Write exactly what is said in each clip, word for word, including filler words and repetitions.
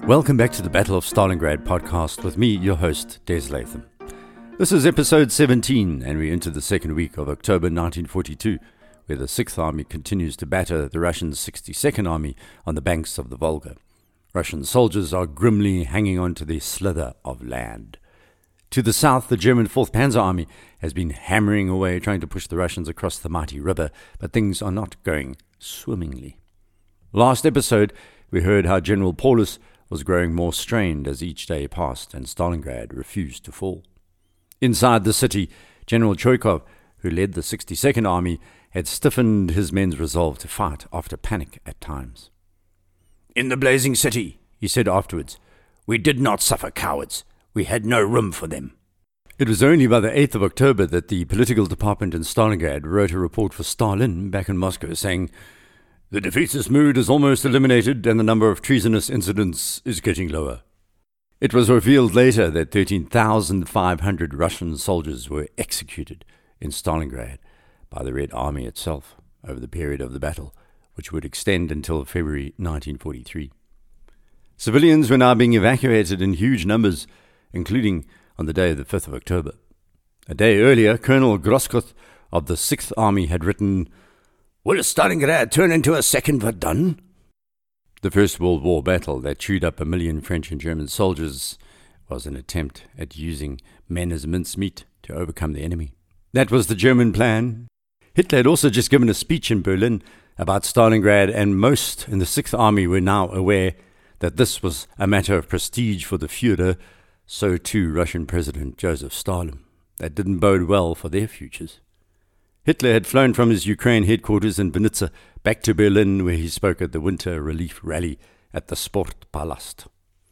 Welcome back to the Battle of Stalingrad podcast with me, your host, Des Latham. This is episode seventeen, and we enter the second week of October nineteen forty-two, where the Sixth Army continues to batter the Russian sixty-second Army on the banks of the Volga. Russian soldiers are grimly hanging on to their slither of land. To the south, the German Fourth Panzer Army has been hammering away trying to push the Russians across the mighty river, but things are not going swimmingly. Last episode, we heard how General Paulus was growing more strained as each day passed and Stalingrad refused to fall. Inside the city, General Choykov, who led the sixty-second Army, had stiffened his men's resolve to fight after panic at times. "In the blazing city," he said afterwards, "we did not suffer cowards. We had no room for them." It was only by the eighth of October that the political department in Stalingrad wrote a report for Stalin back in Moscow saying, "The defeatist mood is almost eliminated and the number of treasonous incidents is getting lower." It was revealed later that thirteen thousand five hundred Russian soldiers were executed in Stalingrad by the Red Army itself over the period of the battle, which would extend until February nineteen forty-three. Civilians were now being evacuated in huge numbers, including on the day of the fifth of October. A day earlier, Colonel Groskopf of the Sixth Army had written, "Will Stalingrad turn into a second Verdun?" The First World War battle that chewed up a million French and German soldiers was an attempt at using men as mincemeat to overcome the enemy. That was the German plan. Hitler had also just given a speech in Berlin about Stalingrad, and most in the Sixth Army were now aware that this was a matter of prestige for the Führer, so too Russian President Joseph Stalin. That didn't bode well for their futures. Hitler had flown from his Ukraine headquarters in Vinnytsia back to Berlin, where he spoke at the Winter Relief Rally at the Sportpalast.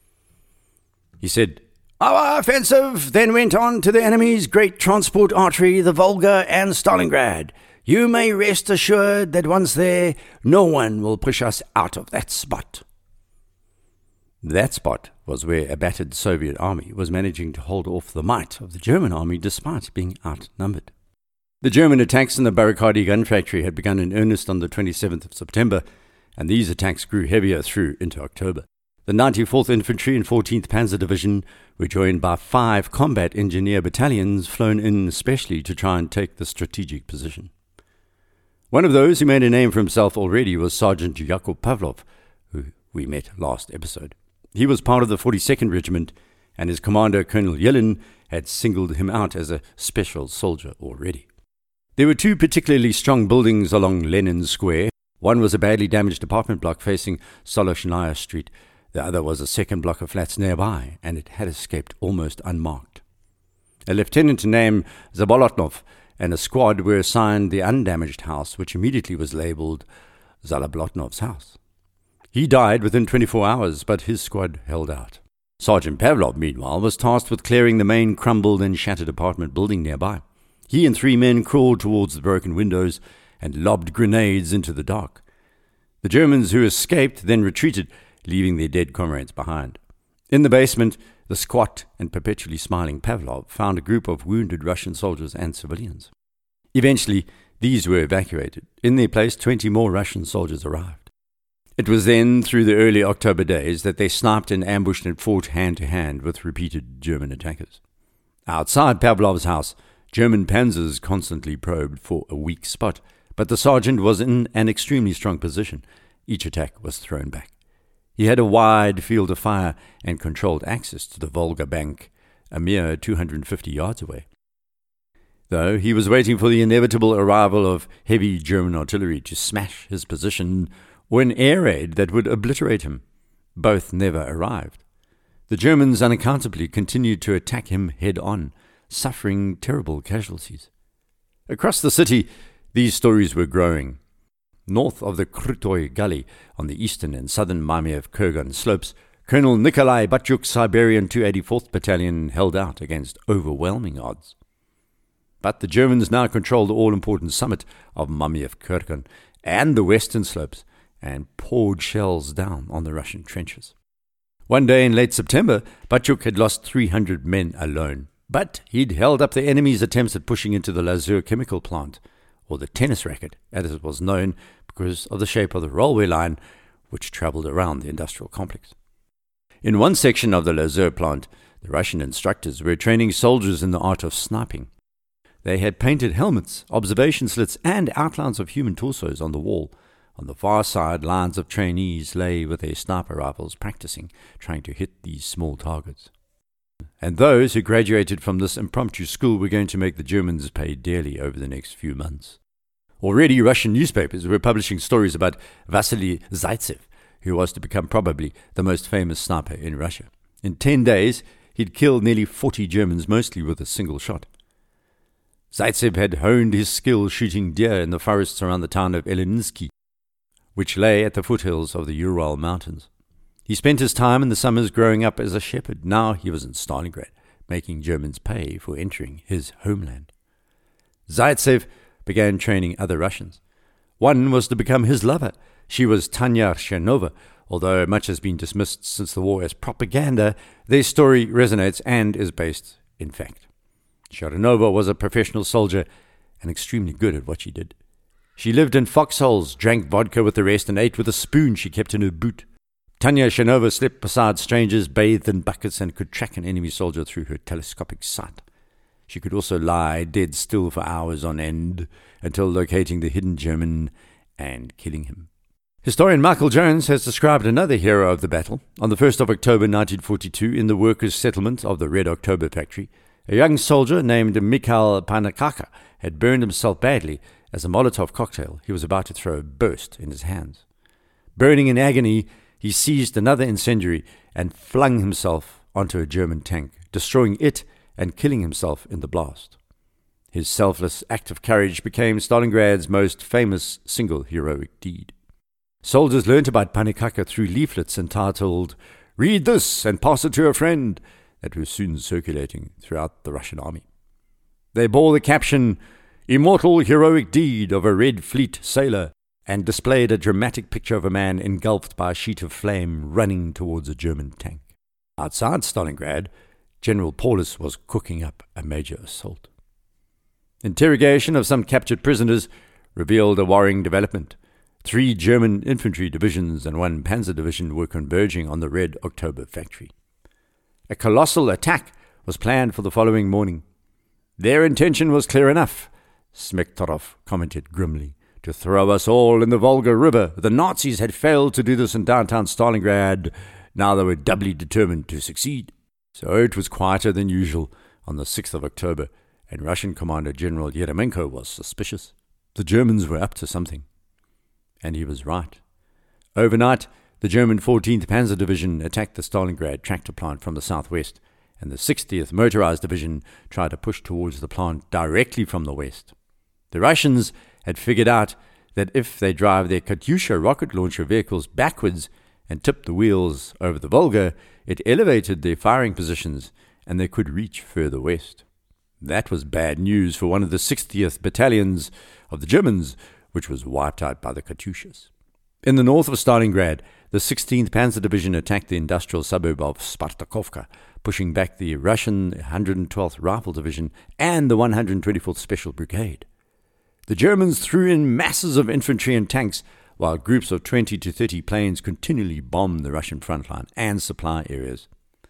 He said, "Our offensive then went on to the enemy's great transport artery, the Volga and Stalingrad. You may rest assured that once there, no one will push us out of that spot." That spot was where a battered Soviet army was managing to hold off the might of the German army despite being outnumbered. The German attacks in the Barricadi gun factory had begun in earnest on the twenty-seventh of September, and these attacks grew heavier through into October. The ninety-fourth Infantry and fourteenth Panzer Division were joined by five combat engineer battalions flown in especially to try and take the strategic position. One of those who made a name for himself already was Sergeant Yakov Pavlov, who we met last episode. He was part of the forty-second Regiment, and his commander, Colonel Yelin, had singled him out as a special soldier already. There were two particularly strong buildings along Lenin Square. One was a badly damaged apartment block facing Soloshnaya Street. The other was a second block of flats nearby, and it had escaped almost unmarked. A lieutenant named Zabolotnov and a squad were assigned the undamaged house, which immediately was labelled Zaloblotnov's house. He died within twenty-four hours, but his squad held out. Sergeant Pavlov, meanwhile, was tasked with clearing the main crumbled and shattered apartment building nearby. He and three men crawled towards the broken windows and lobbed grenades into the dark. The Germans who escaped then retreated, leaving their dead comrades behind. In the basement, the squat and perpetually smiling Pavlov found a group of wounded Russian soldiers and civilians. Eventually, these were evacuated. In their place, twenty more Russian soldiers arrived. It was then, through the early October days, that they sniped and ambushed and fought hand-to-hand with repeated German attackers. Outside Pavlov's house, German panzers constantly probed for a weak spot, but the sergeant was in an extremely strong position. Each attack was thrown back. He had a wide field of fire and controlled access to the Volga bank, a mere two hundred fifty yards away. Though he was waiting for the inevitable arrival of heavy German artillery to smash his position, or an air raid that would obliterate him. Both never arrived. The Germans unaccountably continued to attack him head-on, suffering terrible casualties. Across the city, these stories were growing. North of the Krutoy Gully, on the eastern and southern Mamayev-Kurgan slopes, Colonel Nikolai Batyuk's Siberian two eighty-fourth Battalion held out against overwhelming odds. But the Germans now controlled the all-important summit of Mamayev-Kurgan and the western slopes, and poured shells down on the Russian trenches. One day in late September, Batyuk had lost three hundred men alone. But he'd held up the enemy's attempts at pushing into the Lazur chemical plant, or the tennis racket, as it was known because of the shape of the railway line which travelled around the industrial complex. In one section of the Lazer plant, the Russian instructors were training soldiers in the art of sniping. They had painted helmets, observation slits, and outlines of human torsos on the wall. On the far side, lines of trainees lay with their sniper rifles practicing, trying to hit these small targets. And those who graduated from this impromptu school were going to make the Germans pay dearly over the next few months. Already Russian newspapers were publishing stories about Vasily Zaitsev, who was to become probably the most famous sniper in Russia. In ten days, he'd killed nearly forty Germans, mostly with a single shot. Zaitsev had honed his skill shooting deer in the forests around the town of Eleninsky, which lay at the foothills of the Ural Mountains. He spent his time in the summers growing up as a shepherd. Now he was in Stalingrad, making Germans pay for entering his homeland. Zaitsev began training other Russians. One was to become his lover. She was Tanya Chernová. Although much has been dismissed since the war as propaganda, their story resonates and is based in fact. Chernová was a professional soldier and extremely good at what she did. She lived in foxholes, drank vodka with the rest, and ate with a spoon she kept in her boot. Tanya Chernová slept beside strangers, bathed in buckets, and could track an enemy soldier through her telescopic sight. She could also lie dead still for hours on end until locating the hidden German and killing him. Historian Michael Jones has described another hero of the battle. On the first of October nineteen forty-two, in the workers' settlement of the Red October factory, a young soldier named Mikhail Panikaka had burned himself badly as a Molotov cocktail he was about to throw burst in his hands. Burning in agony, he seized another incendiary and flung himself onto a German tank, destroying it and killing himself in the blast. His selfless act of courage became Stalingrad's most famous single heroic deed. Soldiers learnt about Panikaka through leaflets entitled, "Read this and pass it to a friend," that were soon circulating throughout the Russian army. They bore the caption, "Immortal heroic deed of a Red Fleet sailor," and displayed a dramatic picture of a man engulfed by a sheet of flame running towards a German tank. Outside Stalingrad, General Paulus was cooking up a major assault. Interrogation of some captured prisoners revealed a worrying development. Three German infantry divisions and one panzer division were converging on the Red October factory. A colossal attack was planned for the following morning. Their intention was clear enough, Smektorov commented grimly, to throw us all in the Volga River. The Nazis had failed to do this in downtown Stalingrad. Now they were doubly determined to succeed. So it was quieter than usual on the sixth of October, and Russian Commander General Yeremenko was suspicious. The Germans were up to something. And he was right. Overnight, the German fourteenth Panzer Division attacked the Stalingrad tractor plant from the southwest, and the sixtieth Motorized Division tried to push towards the plant directly from the west. The Russians had figured out that if they drive their Katyusha rocket launcher vehicles backwards and tip the wheels over the Volga, it elevated their firing positions and they could reach further west. That was bad news for one of the sixtieth battalions of the Germans, which was wiped out by the Katyushas. In the north of Stalingrad, the sixteenth Panzer Division attacked the industrial suburb of Spartakovka, pushing back the Russian one hundred twelfth Rifle Division and the one hundred twenty-fourth Special Brigade. The Germans threw in masses of infantry and tanks, while groups of twenty to thirty planes continually bombed the Russian front line and supply areas.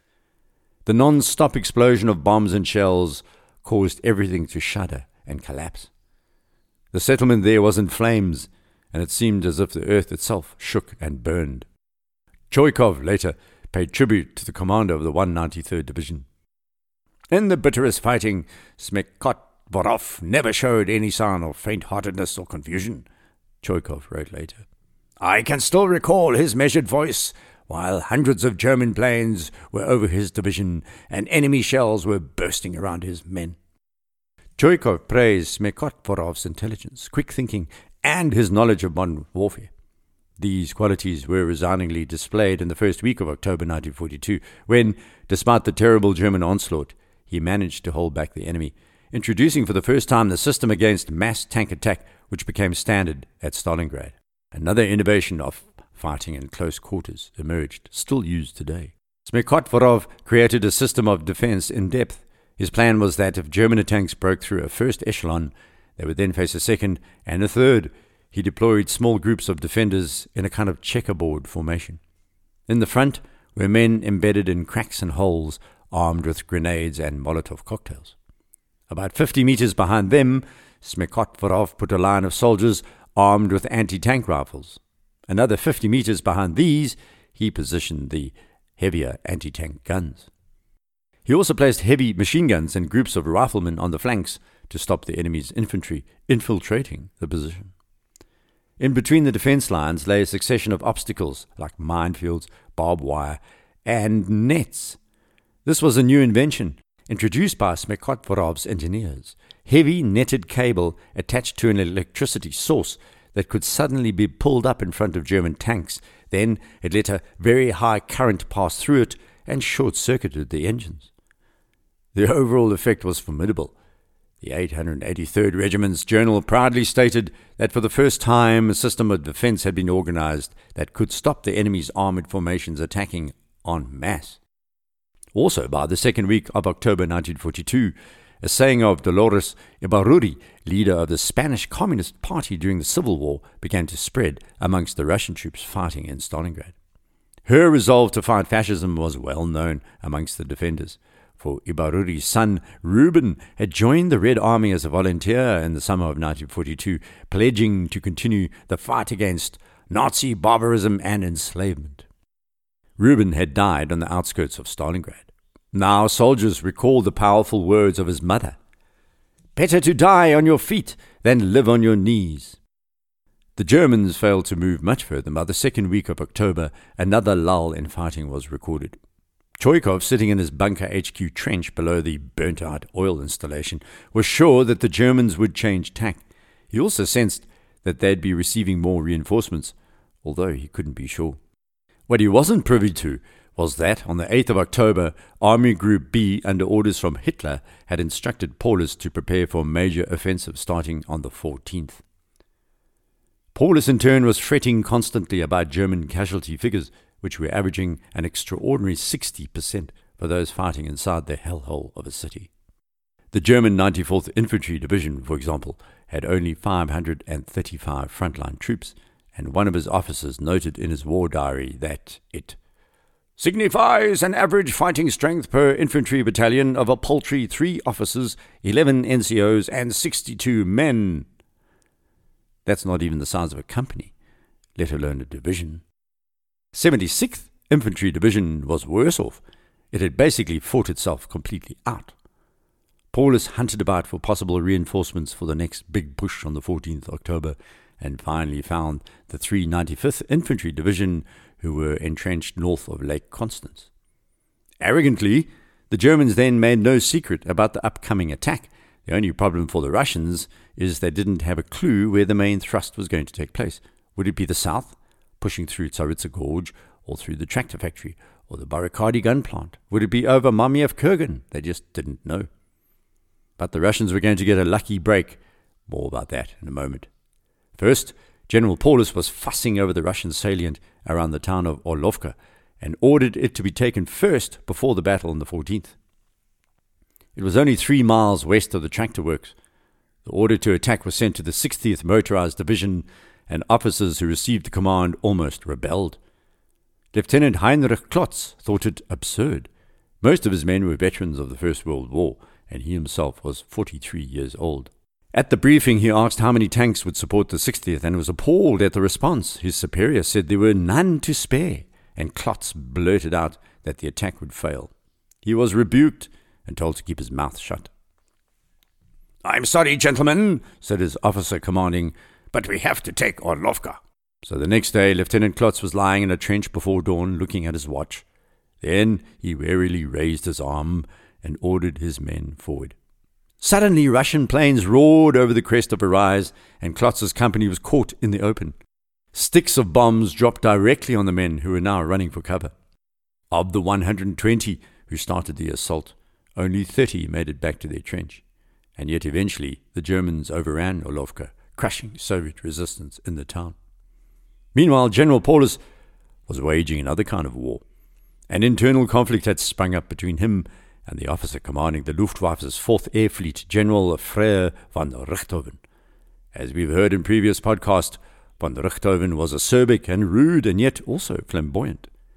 The non-stop explosion of bombs and shells caused everything to shudder and collapse. The settlement there was in flames, and it seemed as if the earth itself shook and burned. Choikov later paid tribute to the commander of the one hundred ninety-third Division. In the bitterest fighting, Smekotvorov never showed any sign of faint-heartedness or confusion, Choikov wrote later. I can still recall his measured voice while hundreds of German planes were over his division and enemy shells were bursting around his men. Choikov praised Smekotvorov's intelligence, quick thinking, and his knowledge of modern warfare. These qualities were resoundingly displayed in the first week of October nineteen forty-two, when, despite the terrible German onslaught, he managed to hold back the enemy, introducing for the first time the system against mass tank attack, which became standard at Stalingrad. Another innovation of fighting in close quarters emerged, still used today. Smekotvorov created a system of defense in depth. His plan was that if German tanks broke through a first echelon, they would then face a second and a third. He deployed small groups of defenders in a kind of checkerboard formation. In the front were men embedded in cracks and holes, armed with grenades and Molotov cocktails. About fifty meters behind them, Smekotvorov put a line of soldiers armed with anti-tank rifles. Another fifty meters behind these, he positioned the heavier anti-tank guns. He also placed heavy machine guns and groups of riflemen on the flanks to stop the enemy's infantry infiltrating the position. In between the defense lines lay a succession of obstacles like minefields, barbed wire, and nets. This was a new invention, introduced by Smekotvorov's engineers. Heavy netted cable attached to an electricity source that could suddenly be pulled up in front of German tanks. Then it let a very high current pass through it and short-circuited the engines. The overall effect was formidable. The eight hundred eighty-third Regiment's journal proudly stated that for the first time a system of defense had been organized that could stop the enemy's armored formations attacking en masse. Also, by the second week of October nineteen forty-two, a saying of Dolores Ibarruri, leader of the Spanish Communist Party during the Civil War, began to spread amongst the Russian troops fighting in Stalingrad. Her resolve to fight fascism was well known amongst the defenders, for Ibarruri's son, Reuben, had joined the Red Army as a volunteer in the summer of nineteen forty-two, pledging to continue the fight against Nazi barbarism and enslavement. Reuben had died on the outskirts of Stalingrad. Now soldiers recalled the powerful words of his mother, "Better to die on your feet than live on your knees." The Germans failed to move much further. By the second week of October, another lull in fighting was recorded. Choikov, sitting in his bunker H Q trench below the burnt-out oil installation, was sure that the Germans would change tack. He also sensed that they'd be receiving more reinforcements, although he couldn't be sure. What he wasn't privy to was that, on the eighth of October, Army Group B, under orders from Hitler, had instructed Paulus to prepare for a major offensive starting on the fourteenth. Paulus, in turn, was fretting constantly about German casualty figures, which were averaging an extraordinary sixty percent for those fighting inside the hellhole of a city. The German ninety-fourth Infantry Division, for example, had only five hundred thirty-five frontline troops, and one of his officers noted in his war diary that it signifies an average fighting strength per infantry battalion of a paltry three officers, eleven N C Os, and sixty-two men. That's not even the size of a company, let alone a division. seventy-sixth Infantry Division was worse off. It had basically fought itself completely out. Paulus hunted about for possible reinforcements for the next big push on the fourteenth of October, and finally found the three ninety-fifth Infantry Division, who were entrenched north of Lake Constance. Arrogantly, the Germans then made no secret about the upcoming attack. The only problem for the Russians is they didn't have a clue where the main thrust was going to take place. Would it be the south, pushing through Tsaritsa Gorge, or through the tractor factory, or the Barakadi gun plant? Would it be over Mamiev Kurgan? They just didn't know. But the Russians were going to get a lucky break. More about that in a moment. First, General Paulus was fussing over the Russian salient around the town of Orlovka and ordered it to be taken first before the battle on the fourteenth. It was only three miles west of the tractor works. The order to attack was sent to the sixtieth Motorized Division, and officers who received the command almost rebelled. Lieutenant Heinrich Klotz thought it absurd. Most of his men were veterans of the First World War, and he himself was forty-three years old. At the briefing, he asked how many tanks would support the sixtieth and was appalled at the response. His superior said there were none to spare, and Klotz blurted out that the attack would fail. He was rebuked and told to keep his mouth shut. "I'm sorry, gentlemen," said his officer commanding, "but we have to take Orlovka." So the next day, Lieutenant Klotz was lying in a trench before dawn, looking at his watch. Then he warily raised his arm and ordered his men forward. Suddenly, Russian planes roared over the crest of a rise, and Klotz's company was caught in the open. Sticks of bombs dropped directly on the men who were now running for cover. Of the one hundred twenty who started the assault, only thirty made it back to their trench, and yet eventually the Germans overran Orlovka, crushing Soviet resistance in the town. Meanwhile, General Paulus was waging another kind of war. An internal conflict had sprung up between him and the officer commanding the Luftwaffe's fourth Air Fleet, General Frere van Richthofen. As we've heard in previous podcasts, van Richthofen was acerbic and rude and yet also flamboyant.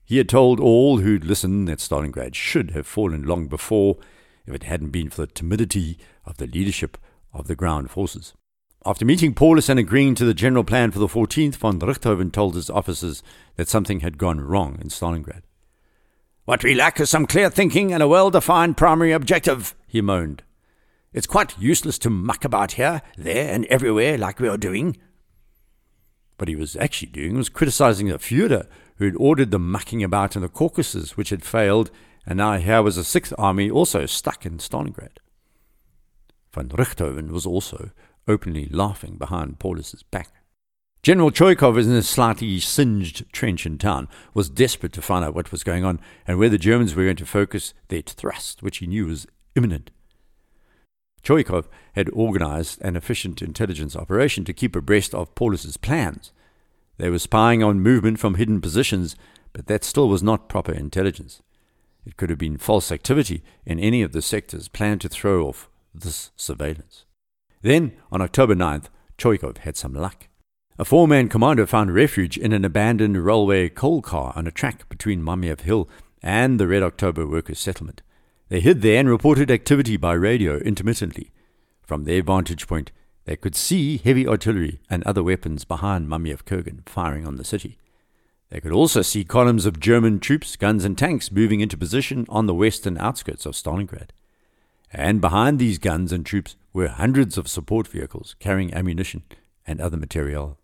He had told all who'd listened that Stalingrad should have fallen long before if it hadn't been for the timidity of the leadership of the ground forces. After meeting Paulus and agreeing to the general plan for the fourteenth, von Richthofen told his officers that something had gone wrong in Stalingrad. "What we lack is some clear thinking and a well-defined primary objective," he moaned. "It's quite useless to muck about here, there, and everywhere like we are doing." What he was actually doing was criticizing the Führer, who had ordered the mucking about in the Caucasus, which had failed, and now here was a Sixth Army also stuck in Stalingrad. Von Richthofen was also openly laughing behind Paulus's back. General Choikov, in a slightly singed trench in town, was desperate to find out what was going on and where the Germans were going to focus their thrust, which he knew was imminent. Choikov had organized an efficient intelligence operation to keep abreast of Paulus's plans. They were spying on movement from hidden positions, but that still was not proper intelligence. It could have been false activity in any of the sectors planned to throw off this surveillance. Then, on October ninth, Choikov had some luck. A four-man commando found refuge in an abandoned railway coal car on a track between Mamiev Hill and the Red October workers' settlement. They hid there and reported activity by radio intermittently. From their vantage point, they could see heavy artillery and other weapons behind Mamiev Kurgan firing on the city. They could also see columns of German troops, guns and tanks moving into position on the western outskirts of Stalingrad. And behind these guns and troops were hundreds of support vehicles carrying ammunition and other material.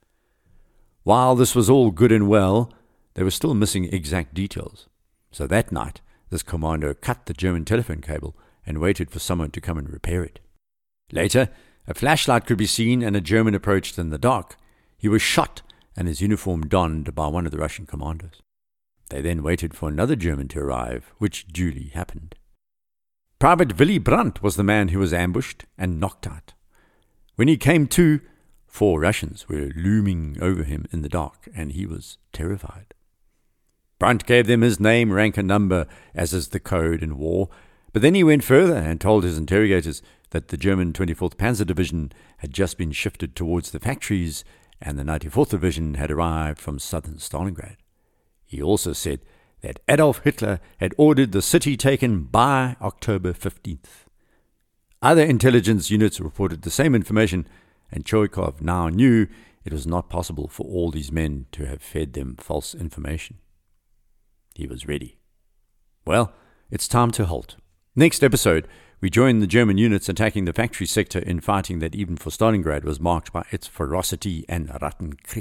While this was all good and well, they were still missing exact details. So that night, this commando cut the German telephone cable and waited for someone to come and repair it. Later, a flashlight could be seen and a German approached in the dark. He was shot and his uniform donned by one of the Russian commandos. They then waited for another German to arrive, which duly happened. Private Willy Brandt was the man who was ambushed and knocked out. When he came to, four Russians were looming over him in the dark, and he was terrified. Brandt gave them his name, rank, and number, as is the code in war, but then he went further and told his interrogators that the German twenty-fourth Panzer Division had just been shifted towards the factories, and the ninety-fourth Division had arrived from southern Stalingrad. He also said that Adolf Hitler had ordered the city taken by October fifteenth. Other intelligence units reported the same information, and Choikov now knew it was not possible for all these men to have fed them false information. He was ready. Well, it's time to halt. Next episode, we join the German units attacking the factory sector in fighting that even for Stalingrad was marked by its ferocity and Rattenkrieg.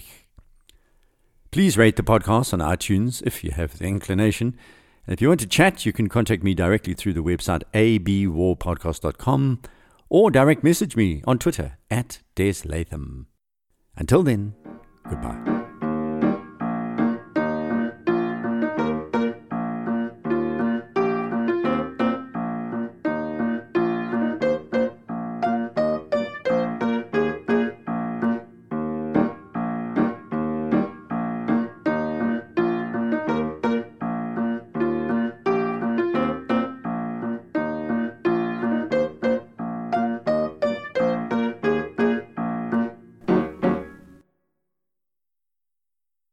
Please rate the podcast on iTunes if you have the inclination. And if you want to chat, you can contact me directly through the website a b war podcast dot com or direct message me on Twitter at Des Latham. Until then, goodbye.